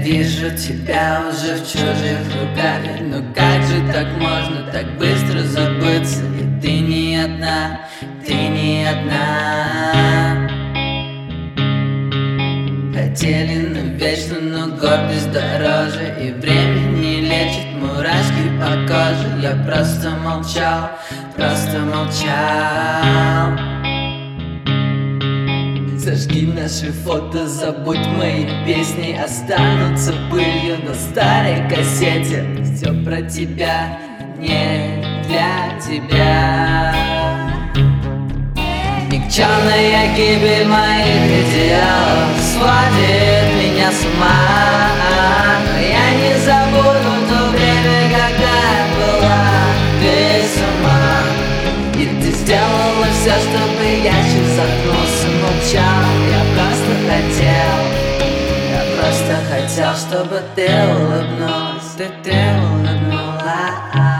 вижу тебя уже в чужих руках. Но как же так можно так быстро забыться? И ты не одна, ты не одна. Хотели навечно, но гордость дороже, и время не лечит мурашки по коже. Я просто молчал, просто молчал. Зажги наши фото, забудь мои песни, останутся пылью на старой кассете. Все про тебя, не для тебя. Никчемная гибель моих идеалов сводит меня с ума. Но я не забуду то время, когда была без ума. И ты сделала все, чтобы я сейчас заткнулся, молчал. Я просто хотел, чтобы ты улыбнулась, ты улыбнулась.